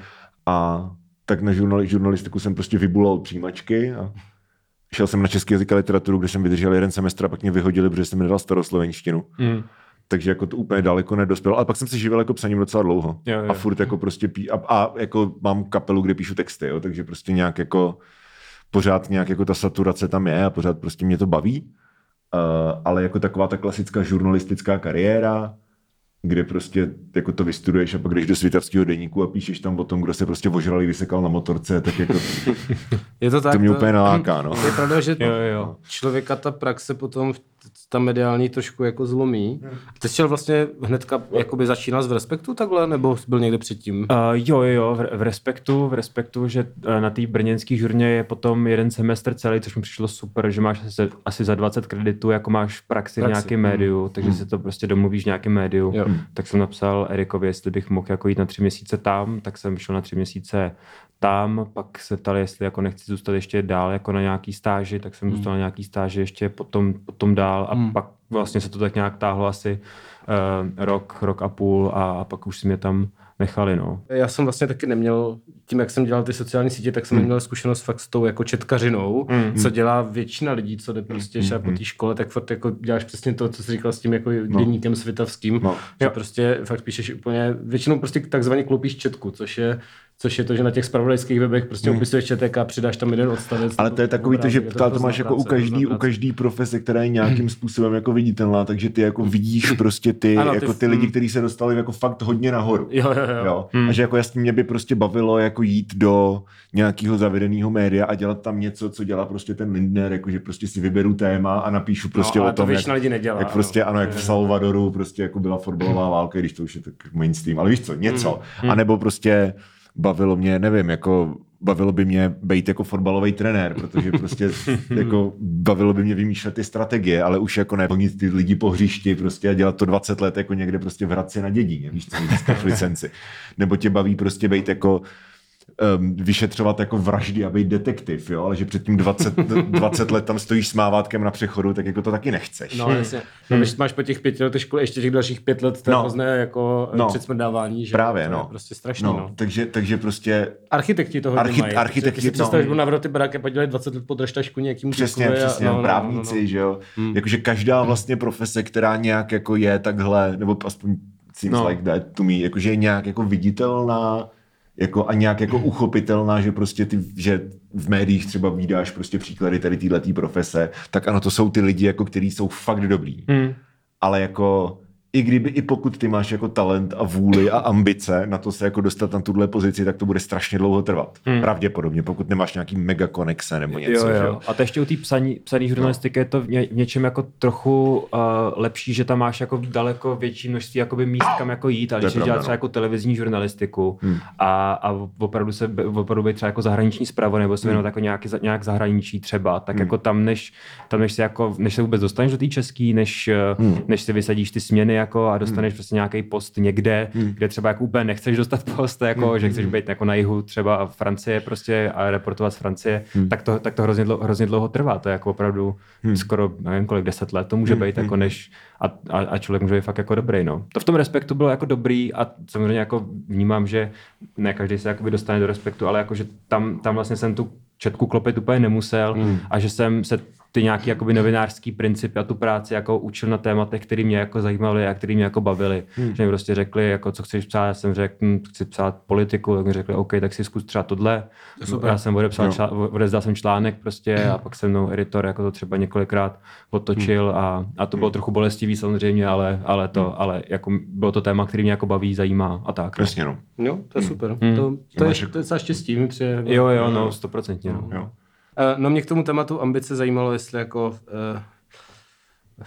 a tak na žurnal, žurnalistiku jsem prostě vybulal přijímačky a šel jsem na český jazyk a literaturu, kde jsem vydržel jeden semestr a pak mě vyhodili, protože jsem nedal staroslovenštinu. Mm. Takže jako to úplně daleko nedospělo, ale pak jsem se živil jako psaním docela dlouho. Jo, jo. A furt jako prostě pí, a, a jako mám kapelu, kde píšu texty, jo, takže prostě nějak jako pořád nějak jako ta saturace tam je a pořád prostě mě to baví. Uh, ale jako taková ta klasická žurnalistická kariéra, kde prostě jako to vystuduješ a pak jdeš do Svitavského deníku a píšeš tam o tom, kdo se prostě ožralý vysekal na motorce, tak jako je to, tak, to mě to, úplně naláká. No. Je pravda, že jo, jo. člověka ta praxe potom ta mediální trošku jako zlomí. A ty jsi chtěl vlastně hnedka jakoby začínal v Respektu takhle, nebo byl někde předtím? Uh, jo, jo, jo, v, v Respektu, v Respektu, že uh, na té brněnské žurně je potom jeden semestr celý, což mi přišlo super, že máš asi, asi za dvacet kreditů, jako máš praxi, praxi. v nějakém médiu, mm. takže mm. se to prostě domluvíš v nějakém médiu. Jo. Tak jsem napsal Erikovi, jestli bych mohl jako jít na tři měsíce tam, tak jsem šel na tři měsíce tam, pak se ptali, jestli jako nechci zůstat ještě dál jako na nějaký stáži, tak jsem mm. zůstal na nějaký stáži ještě potom, potom dál a mm. pak vlastně se to tak nějak táhlo asi uh, rok, rok a půl a, a pak už si mě tam nechali, no. Já jsem vlastně taky neměl, tím jak jsem dělal ty sociální sítě, tak jsem mm. neměl zkušenost fakt s tou jako četkařinou, mm. co dělá většina lidí, co jde prostě mm. po té škole, tak fakt jako děláš přesně to, co jsi říkal s tím jako no. deníkem svitavským, no. že jo. prostě fakt píšeš úplně, většinou prostě takzvaně klopíš četku, což je Což je to, že na těch zpravodajských webech prostě hmm. opisuješ četek a přidáš tam jeden odstavec. Ale to je takový to, že to, to máš jako u každý, u každý profese, která je nějakým způsobem jako viditelná, takže ty jako vidíš prostě ty, ano, jako ty, ty lidi, kteří se dostali jako fakt hodně nahoru. Jo, jo, jo. jo? Hmm. A že jako jasně mě by prostě bavilo jako jít do nějakého zavedeného média a dělat tam něco, co dělá prostě ten Lindner, jako že prostě si vyberu téma a napíšu prostě no, o tom, to jak, lidi nedělá, jak prostě ano, jak v Salvadoru prostě jako byla fotbalová válka, když to už je tak mainstream, ale víš co, něco. Hmm. A nebo prostě bavilo mě, nevím, jako bavilo by mě být jako fotbalový trenér, protože prostě jako bavilo by mě vymýšlet ty strategie, ale už jako ne honit ty lidi po hřišti prostě a dělat to dvacet let jako někde prostě v Hradci na Dědíně, víš co, získáš licenci. Nebo tě baví prostě být jako Um, vyšetřovat jako vraždy a být detektiv, jo, ale že předtím dvacet, dvacet let tam stojíš s mávátkem na přechodu, tak jako to taky nechceš. No, jasně. No, když máš po těch pěti letech školy ještě těch dalších pět let, to je hrozné no. jako no. předsmrdávání, že právě, to no. je prostě strašný. No. No. Takže, takže prostě architekti toho Archi- mají. Architekti si představíš, že na ty baráky podělali dvacet let pod reštačku nějakým přesně, týkové přesně, a, no, právníci, no, no, no. že jo. Hmm. Jakože každá vlastně profese, která nějak jako je takhle, nebo aspoň seems no. like that to me, jakože je nějak jako viditelná, jako a nějak jako uchopitelná, že prostě ty, že v médiích třeba vídáš prostě příklady tady téhletý profese, tak ano, to jsou ty lidi, jako kteří jsou fakt dobrý. Hmm. Ale jako i kdyby, i pokud ty máš jako talent a vůli a ambice na to se jako dostat na tuhle pozici, tak to bude strašně dlouho trvat. Hmm. Pravděpodobně, pokud nemáš nějaký mega konexe nebo něco. Jo, jo. A to ještě u té psaní, psaný žurnalistiky no. je to v, ně, v něčem jako trochu uh, lepší, že tam máš jako daleko větší množství jakoby míst, kam jako jít, ale když dělat no. třeba jako televizní žurnalistiku hmm. a, a opravdu se opravdu být třeba jako zahraniční zpravo nebo se věnovat hmm. jako nějaký, nějak zahraničí třeba, tak hmm. jako tam než, tam než se jako, než se vůbec dostaneš do té český, než, hmm. než si vysadíš ty směny jako a dostaneš hmm. prostě nějaký post někde, hmm. kde třeba jako úplně nechceš dostat post, jako, hmm. že chceš být jako na jihu třeba Francie prostě a reportovat z Francie, hmm. tak to, tak to hrozně, dlouho, hrozně dlouho trvá. To je jako opravdu hmm. skoro, nevím kolik, deset let to může být, hmm. jako než a, a, a člověk může být fakt jako dobrý. No. To v tom Respektu bylo jako dobrý a samozřejmě jako vnímám, že ne každý se jakoby dostane do Respektu, ale jako, že tam, tam vlastně jsem tu četku klopit úplně nemusel hmm. a že jsem se ty nějaký jakoby novinářský principy a tu práci jako učil na tématech, které mě jako zajímaly a které mě jako bavily. Hmm. Že mi prostě řekli, jako co chceš psát, já jsem řekl, hm, chci psát politiku, tak mi řekli, OK, tak si zkus třeba tohle. Já jsem odepsal, člá, odezdal jsem článek prostě hmm. a pak se mnou editor jako to třeba několikrát otočil hmm. a, a to bylo hmm. trochu bolestivý samozřejmě, ale, ale to, hmm. ale jako bylo to téma, který mě jako baví, zajímá a tak. Jasně, no. Jo, to je super. Hmm. To, to, je, to je celá štěstí. Mi přijde, jo, jo, no, stoprocentně. No. Jo. No mě k tomu tématu ambice zajímalo, jestli jako uh,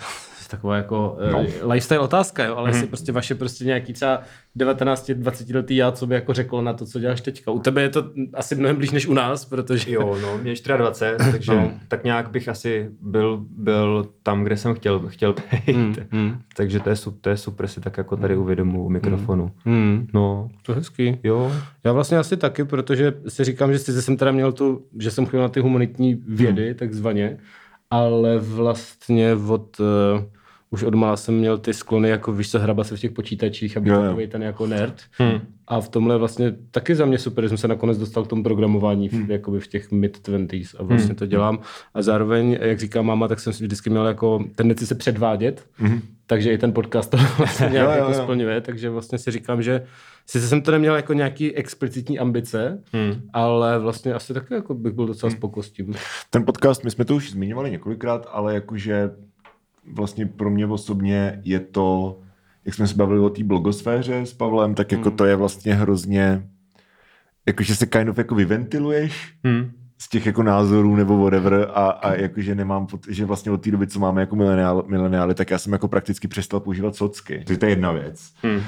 taková jako No. uh, lifestyle otázka, jo, ale jestli prostě vaše prostě nějaký třeba devatenáct dvacet letý já, co by jako řekl na to, co děláš teďka. U tebe je to asi mnohem blíž než u nás, protože... Jo, no, mě je dvacet čtyři, takže No. tak nějak bych asi byl, byl tam, kde jsem chtěl, chtěl být. Hmm, hmm. Takže to je, su- to je super si tak jako tady uvědomu u mikrofonu. Hmm. No, To je hezký. jo. Já vlastně asi taky, protože si říkám, že sice jsem teda měl tu, že jsem chodil na ty humanitní vědy, hmm. takzvaně, ale vlastně od, uh, už odmala jsem měl ty sklony, jako víš co, hrabat se v těch počítačích, aby takový ten jako nerd. Hmm. A v tomhle vlastně taky za mě super, že jsem se nakonec dostal k tomu programování v, hmm. jakoby v těch mid dvacet a vlastně hmm. to dělám. A zároveň, jak říká máma, tak jsem si vždycky měl jako tendenci se předvádět, hmm. takže i ten podcast to vlastně nějak jo, jo, jako jo. splňuje, takže vlastně si říkám, že sice jsem to neměl jako nějaký explicitní ambice, hmm. ale vlastně asi taky jako bych byl docela hmm. spokojný. Ten podcast, my jsme to už zmiňovali několikrát, ale jakože vlastně pro mě osobně je to, jak jsme se bavili o té blogosféře s Pavlem, tak jako hmm. to je vlastně hrozně, jakože se kind of jako vyventiluješ hmm. z těch jako názorů nebo whatever a, a jakože nemám, že vlastně od té doby, co máme jako mileniál, mileniály, tak já jsem jako prakticky přestal používat socky. To je jedna věc. Hmm.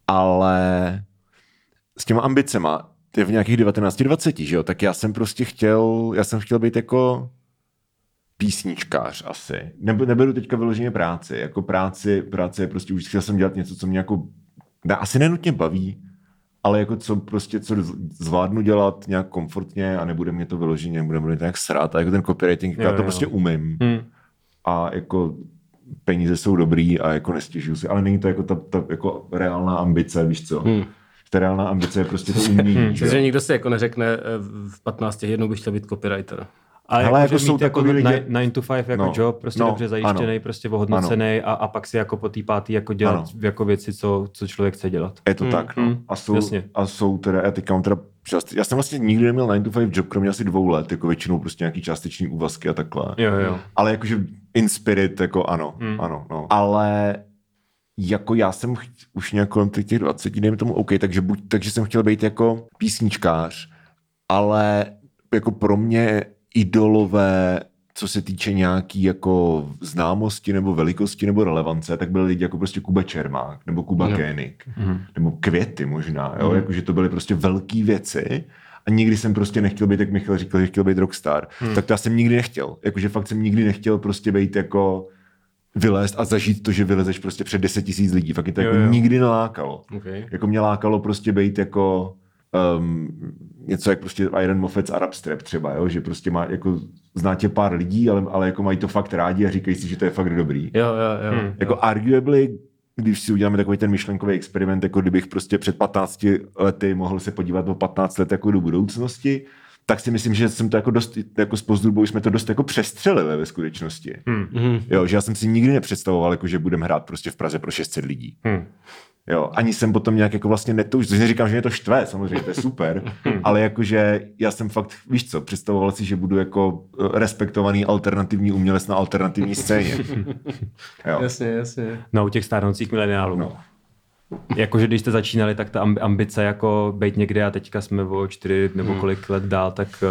Ale s těma ambicema, to je v nějakých devatenáct dvacet, že jo, tak já jsem prostě chtěl, já jsem chtěl být jako písničkář asi. Nebe, neberu teďka vyloženě práci. Jako práci, práce je prostě, už chtěl jsem dělat něco, co mě jako, ne, asi nenutně baví, ale jako co prostě, co zvládnu dělat nějak komfortně a nebude mě to vyloženě, nebude mě to nějak srát. A jako ten copywriting, jo, já to jo. prostě umím. Hmm. A jako peníze jsou dobrý a jako nestěžuju si, ale není to jako ta, ta jako reálná ambice, víš co? Hmm. Ta reálná ambice je prostě to umění. Takže nikdo si jako neřekne v patnácti jednou bych chtěl být copywriter. Ale hele, jako, jako jsou jako takový lidi... nine to five jako no, job, prostě no, dobře zajištěný, ano, prostě ohodnocený a, a pak si jako po té pátý jako dělat ano. jako věci, co, co člověk chce dělat. Je to hmm, tak, no. Hmm, a, jsou, jasně. a jsou teda, já teďka mám teda, já jsem vlastně nikdy neměl nine to five job, kromě asi dvou let, jako většinou prostě nějaký částečný úvazky a takhle. Jo, jo. Ale jakože in spirit, jako ano, hmm. ano, no. Ale jako já jsem ch- už nějak kolem těch dvaceti, dejme tomu OK, takže, buď, takže jsem chtěl být jako písničkář, ale jako pro mě idolové, co se týče nějaký jako známosti nebo velikosti nebo relevance, tak byli lidi jako prostě Kuba Čermák nebo Kuba no. Koenig, mm. nebo Květy možná, jo? Mm. Jakože to byly prostě velký věci a nikdy jsem prostě nechtěl být, jak Michal říkal, že chtěl být rockstar, mm. tak to já jsem nikdy nechtěl, jakože fakt jsem nikdy nechtěl prostě být jako vylézt a zažít to, že vylezeš prostě před deset tisíc lidí, fakt mě to jo, jako jo. nikdy nelákalo. Okay. Jako mě lákalo prostě být jako Um, něco jak prostě Iron Moffat z Arab Strap třeba, jo? Že prostě má, jako, zná tě pár lidí, ale, ale jako mají to fakt rádi a říkají si, že to je fakt dobrý. Jo, jo, jo. Hmm. Jako arguably, když si uděláme takový ten myšlenkový experiment, jako kdybych prostě před patnácti lety mohl se podívat o patnáct let jako do budoucnosti, tak si myslím, že jsem to jako dost, jako s Pozdrubou jsme to dost jako přestřelili ve skutečnosti. Hmm. Jo, že já jsem si nikdy nepředstavoval, jako, že budeme hrát prostě v Praze pro šest set lidí. Hmm. Jo, ani jsem potom nějak jako vlastně netoužil, což neříkám, že mě to štve, samozřejmě, to je super, ale jakože já jsem fakt, víš co, představoval si, že budu jako respektovaný alternativní umělec na alternativní scéně. Jo. Jasně, jasně. No, u těch stárnoucích mileniálů. No. Jakože když jste začínali, tak ta ambice jako být někde a teďka jsme o čtyři nebo kolik let dál, tak...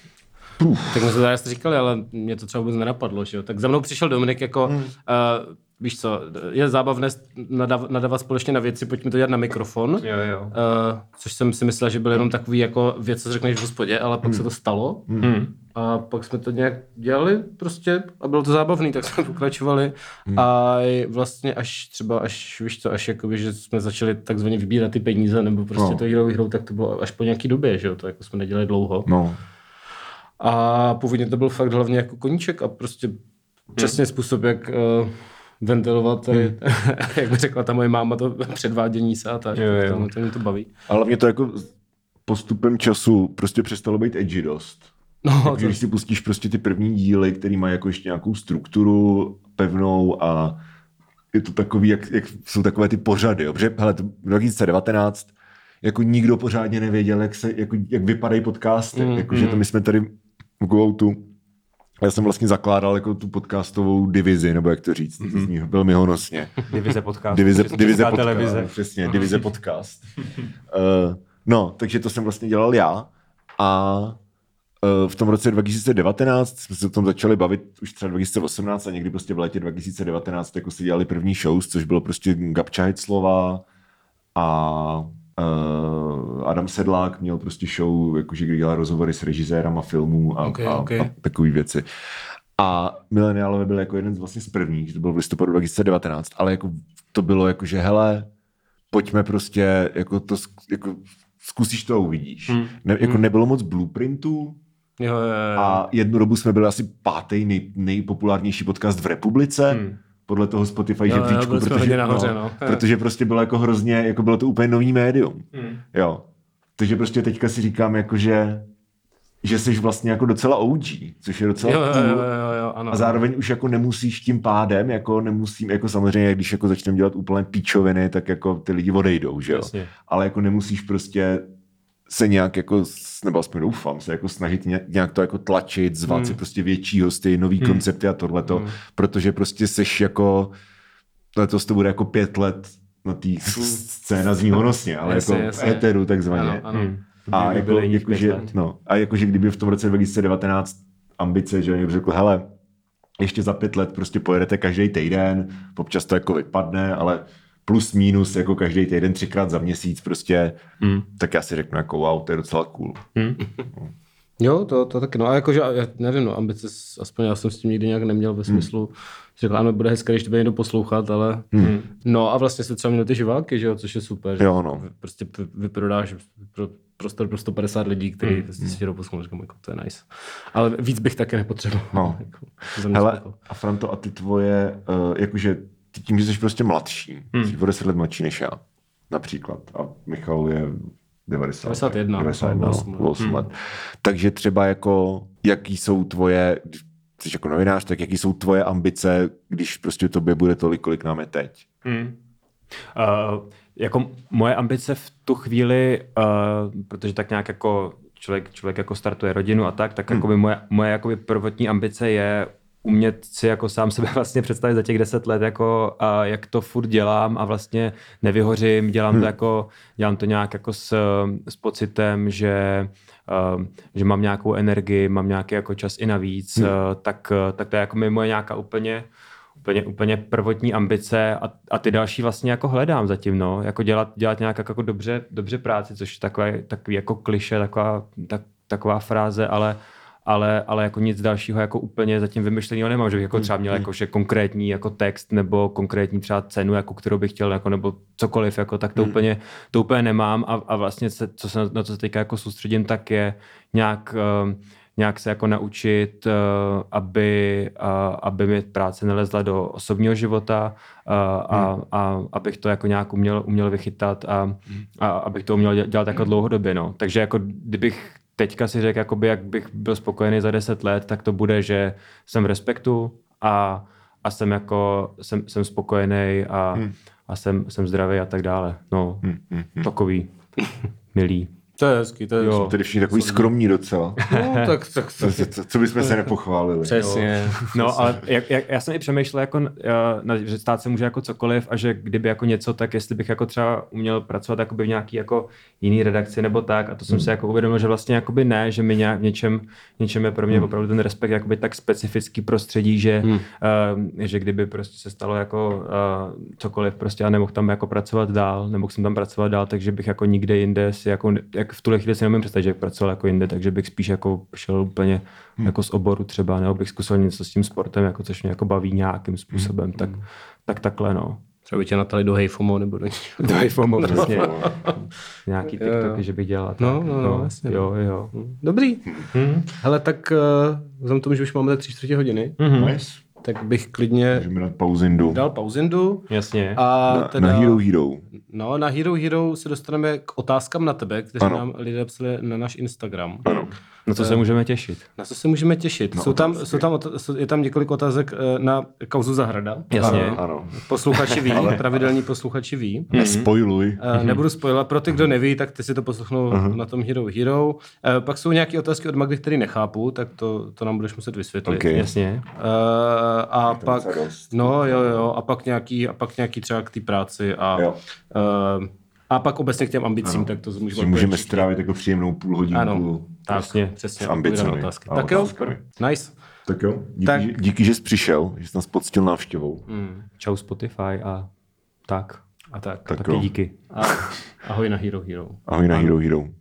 Uf. Tak my jsme tady říkali, ale mě to třeba vůbec nenapadlo, že jo. Tak za mnou přišel Dominik jako... Hmm. Uh, Víš co, je zábavné nadav, nadávat společně na věci, pojďme to dělat na mikrofon, jo, jo. Uh, což jsem si myslel, že byl jenom takový jako věc, co řekneš v hospodě, ale pak hmm. se to stalo hmm. a pak jsme to nějak dělali prostě a bylo to zábavný, tak jsme pokračovali hmm. a vlastně až třeba, až víš co, až jakoby, že jsme začali takzvaně vybírat ty peníze nebo prostě no. to hrou hrou, tak to bylo až po nějaký době, že jo, to jako jsme nedělali dlouho. No. A původně to byl fakt hlavně jako koníček a prostě přesně hmm. způsob, jak uh, ventilovat tady, hmm. jak by řekla ta moje máma, to předvádění se a tak, jo, jo. To, to mě to baví. Ale mě to jako postupem času prostě přestalo být edgy dost. No, tak, to... Když si pustíš prostě ty první díly, který mají jako ještě nějakou strukturu pevnou a je to takový, jak, jak jsou takové ty pořady, jo. Protože hele, dva tisíce devatenáct jako nikdo pořádně nevěděl, jak, se, jako, jak vypadají podcasty, mm, jako, mm. že to my jsme tady v Go-Outu. Já jsem vlastně zakládal jako tu podcastovou divizi, nebo jak to říct, mm-hmm. to zní velmi honosně. Divize podcast. Divize, divize podcast, televize. Přesně, divize podcast. uh, no, takže to jsem vlastně dělal já a v tom roce dva tisíce devatenáct jsme se o tom začali bavit už třeba dva tisíce osmnáct a někdy prostě v létě dva tisíce devatenáct jako se dělali první shows, což bylo prostě Gabča Hyclová a uh, Adam Sedlák měl prostě show, jakože kdy dělal rozhovory s režisérama filmů a, okay, a, okay. a takové věci. A Mileniálové byl jako jeden z vlastně z prvních, to bylo v listopadu dva tisíce devatenáct, ale jako to bylo jako, že hele, pojďme prostě, jako to, jako zkusíš to a uvidíš. Hmm. Ne, jako hmm. nebylo moc blueprintů, Jo, jo, jo. a jednu dobu jsme byli asi pátý nej, nejpopulárnější podcast v republice, hmm. podle toho Spotify žebříčku, protože, nahoře, no, no. protože prostě bylo jako hrozně, jako bylo to úplně nový médium. Hmm. Jo. Takže prostě teďka si říkám, jako že, že jsi vlastně jako docela O G, což je docela jo, jo, cool. Jo, jo, jo, ano, a zároveň už jako nemusíš tím pádem, jako nemusím, jako samozřejmě, když jako začneme dělat úplně píčoviny, tak jako ty lidi odejdou, že jo. Jasně. Ale jako nemusíš prostě se nějak jako, nebo aspoň doufám, se jako snažit nějak to jako tlačit, zvat hmm. si prostě větší hosty, nový hmm. koncepty a tohleto, hmm. protože prostě seš jako, letos to bude jako pět let na té hmm. scéna zní honosně, ale jasně, jako jasně. v éteru takzvaně. Ano, ano. Hmm. A jako, jako, že, no, a jakože kdyby v tom roce dva tisíce devatenáct ambice, že někdo řekl, hele, ještě za pět let prostě pojedete každý týden, občas to jako vypadne, ale plus minus jako každý týden třikrát za měsíc prostě, hmm. tak já si řeknu jako wow, to je docela cool. Hmm. No. Jo, to, to taky, no a jakože, já nevím, no, ambice, aspoň já jsem s tím nikdy nějak neměl ve smyslu, hmm. řekl, ano, bude hezké, když to bude někdo poslouchat, ale hmm. no a vlastně se třeba měl ty živáky, že jo, což je super, jo, no. že prostě vyprodáš pro, prostor pro sto padesát lidí, kteří hmm. prostě si jdou poslouchat, říkám, jako to je nice. Ale víc bych taky nepotřeboval. No. jako, hele, a Franto, a ty tvoje, uh, jakože ty tím, že jsi prostě mladší, hmm. jsi o deset let mladší než já, například, a Michal je devadesát, devadesát jedna, devadesát jedna no, osm let. Takže třeba jako, jaký jsou tvoje, jsi jako novinář, tak jaký jsou tvoje ambice, když prostě tobě bude tolik, kolik nám je teď? Hmm. Uh, jako moje ambice v tu chvíli, uh, protože tak nějak jako člověk, člověk jako startuje rodinu a tak, tak hmm. jakoby moje, moje jakoby prvotní ambice je umět si jako sám sebe vlastně představit za těch deset let, jako a jak to furt dělám a vlastně nevyhořím, dělám hmm. to jako, dělám to nějak jako s, s pocitem, že, uh, že mám nějakou energii, mám nějaký jako čas i navíc, hmm. uh, tak, tak to je jako moje nějaká úplně Úplně, úplně prvotní ambice a, a ty další vlastně jako hledám zatím, no, jako dělat, dělat nějak jako dobře, dobře práci, což je takový, takový jako klišé, taková, tak, taková fráze, ale, ale, ale jako nic dalšího jako úplně zatím vymyšleného nemám, že bych jako třeba měl jako, že konkrétní jako text nebo konkrétní třeba cenu, jako kterou bych chtěl, jako, nebo cokoliv, jako, tak to, hmm. úplně, to úplně nemám a, a vlastně se, co se, na co se teďka jako soustředím, tak je nějak uh, nějak se jako naučit, uh, aby, uh, aby mi práce nelezla do osobního života uh, a, hmm. a abych to jako nějak uměl, uměl vychytat a, hmm. a abych to uměl dělat, dělat jako dlouhodobě. No. Takže jako kdybych teďka si řekl, jakoby, jak bych byl spokojený za deset let, tak to bude, že jsem v respektu a, a jsem, jako, jsem, jsem spokojený a, hmm. a jsem, jsem zdravý a tak dále. No, hmm. Hmm. Takový milý. To je hezký, to je jo, tedy všichni takový skromní docela. No, tak, tak, co, co, co bychom se nepochválili. Přesně. Jo. No, ale jak, jak, já jsem i přemýšlel, jako, na, že stát se může jako cokoliv a že kdyby jako něco, tak jestli bych jako třeba uměl pracovat jakoby v nějaký jako jiný redakci nebo tak a to jsem hmm. si jako uvědomil, že vlastně jakoby ne, že mi nějak, něčem, něčem je pro mě hmm. opravdu ten respekt jakoby tak specifický prostředí, že, hmm. uh, že kdyby prostě se stalo jako uh, cokoliv prostě a nemohl tam jako pracovat dál, nemohl jsem tam pracovat dál, takže bych jako nikde jinde si jako, jak v tuhle chvíli si nemůžu představit, že bych pracoval jako jinde, takže bych spíš jako šel úplně hmm. jako z oboru třeba, nebo bych zkusil něco s tím sportem, jako což mě jako baví nějakým způsobem, hmm. tak, tak takhle no. Třeba by tě natali do Hejfomo nebo do Do Hejfomo, přesně. Nějaký TikToky, že bych dělal. No, no, no, jasně. Jo, jo. Dobrý. Hmm. Hele, tak vzhledem tomu, že už máme tak tři čtvrtě hodiny, mm-hmm. nice. tak bych klidně můžeme dát pauzindu. dal pauzindu. Jasně. A na, teda, na Hero Hero. No, na Hero Hero se dostaneme k otázkám na tebe, kteří ano. nám lidé psali na náš Instagram. Ano. Na co se můžeme těšit? Na co se můžeme těšit? No, jsou tam, jsou tam, je tam několik otázek na kauzu Zahrada. Jasně. Ano, ano. Posluchači ví, pravidelní posluchači ví. Nespoiluj. Uh, nebudu spoilovat, pro ty, kdo neví, tak ty si to poslechnou uh-huh. na tom Hero Hero. Uh, pak jsou nějaké otázky od Magdy, které nechápu, tak to, to nám budeš muset vysvětlit. Okay. Jasně. Uh, a pak, no jo, jo, a pak nějaký, a pak nějaký třeba k té práci a jo. Uh, a pak obecně k těm ambicím, ano. tak to můžeme... Můžeme strávit jako příjemnou půl hodinku. Ano. Tak, Přesně. přesně. S ambicemi. odpovídá na otázky. Ale Tak jo, super. nice. Tak jo, díky, Tak. Že, díky, že jsi přišel, že jsi nás poctil návštěvou. Mm. Čau Spotify a tak. A tak. Tak Taky jo. díky. A, ahoj na Hero Hero. Ahoj na Hero Hero.